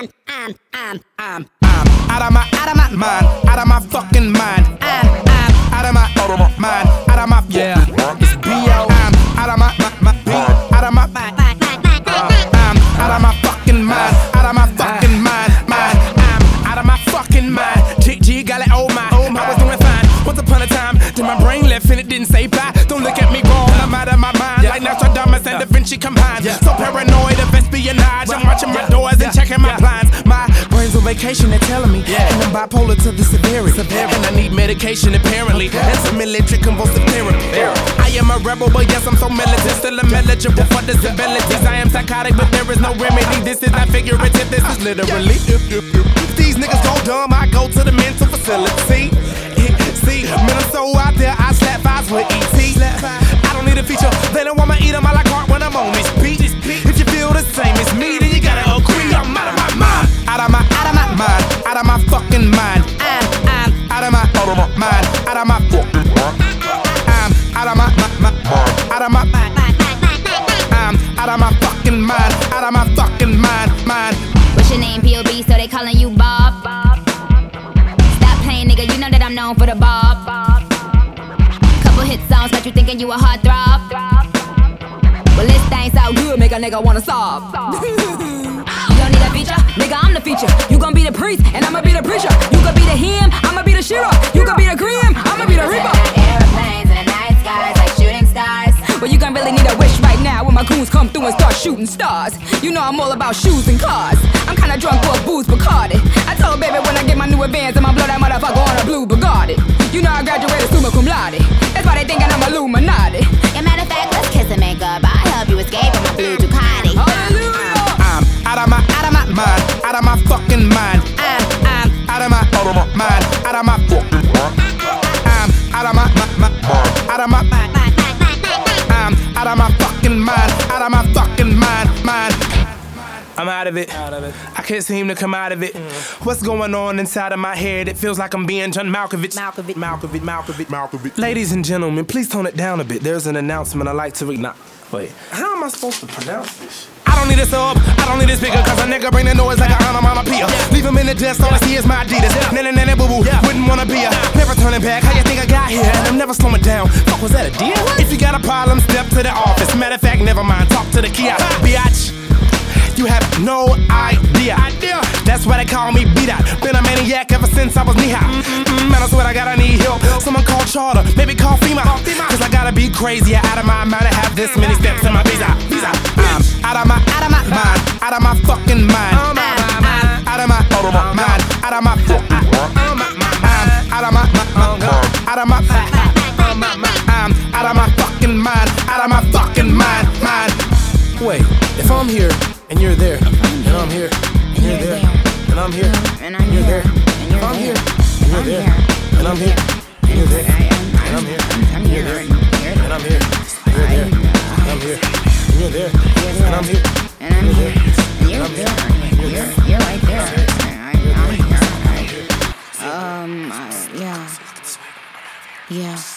out of my mind, out of my fucking mind. Out of my mind, out of my it's B.O. I'm out of my out of my mind. Out of my fucking mind, out of my fucking mind. I'm out of my fucking mind. G got it, oh my. I was doing fine. Once upon a time, till my brain left and it didn't say bye. Don't look at me wrong, I'm out of my mind. Like Nostradamus and Da Vinci combined. So paranoid of espionage, I'm watching my doors and checking my blinds. My brain's on vacation, they're telling me. And I'm bipolar to the severity. And I need medication apparently. And some military convulsive therapy. I am a rebel, but yes, I'm so militant. Still I'm eligible for disabilities. I am psychotic, but there is no remedy. This is not figurative, this is literally. If these niggas go dumb, I go to the mental facility. See, man, I'm so out there, I slap vibes with E.T. I don't need a feature, they don't want me eat 'em a la carte when I'm on this beat. If you feel the same as me, then you gotta agree. I'm out of my mind, out of my mind, out of my fucking mind. I'm out of my mind, out of my fucking mind. I'm out of my out of my I'm out of my fucking mind, out of my fucking mind. What's your name, P.O.B., so they calling you Bob? Stop playing, nigga, you know that I'm known for the Bob. Couple hit songs got you thinking you a heartthrob. Well, this thing so good, make a nigga wanna sob. You don't need a feature, nigga, I'm the feature. You gon' be the priest, and I'ma be the preacher. You gon' be the him, I'ma be the Shira. You gon' be the cream, I'ma be the reaper. Airplanes in the night skies like shooting stars. Well, you gon' really need a wish right now when my goons come through and start shooting stars. You know I'm all about shoes and cars. I'm kinda drunk for a booze Bacardi. I told baby when I get my new advance, I'ma blow that motherfucker on a blue Bugatti. You know I graduated summa cum laude. That's why they thinking I'm Illuminati. As a matter of fact, let's kiss and make up. I'll help you escape from my blue Ducati. Hallelujah. I'm out of my mind, out of my fucking mind. I'm out of my mind, out of my fucking mind. I'm out of my out of my mind. I'm out of my fucking mind, out of my fucking mind. I'm out of it. I can't seem to come out of it. What's going on inside of my head? It feels like I'm being John Malkovich. Ladies and gentlemen, please tone it down a bit. There's an announcement I like to read. Wait, how am I supposed to pronounce this? I don't need a sub, I don't need a speaker, cause a nigga bring the noise like a onomatopoeia. Leave him in the dust, all I see is my Adidas. Nana boo boo, wouldn't wanna be a. Never turning back, how you think I got here? And I'm never slowing down. Fuck, was that a deal? If you got a problem, step to the office. Matter of fact, never mind, talk to the kiosk. Biatch. You have no idea. That's why they call me B-Dot. Been a maniac ever since I was knee-high. Man, I swear I gotta need help. Someone call Charter, maybe call FEMA. Cause I gotta be crazy, out of my mind. I have this many steps in my visa. I'm out of my mind, out of my fucking mind. I'm out of my mind, out of my fucking mind. I'm out of my out of my I'm out of my fucking mind, out of my fucking mind. Wait, if I'm here and you're there, and I'm here, and you're there, and I'm here, and you're there, if I'm here and you're there, and I'm here, and you're there, and I'm here, and you're there, and I'm here, and you're there, and I'm here, and you're there, and I'm here, and I'm here, and you're there, You're right there. I'm here. Yeah.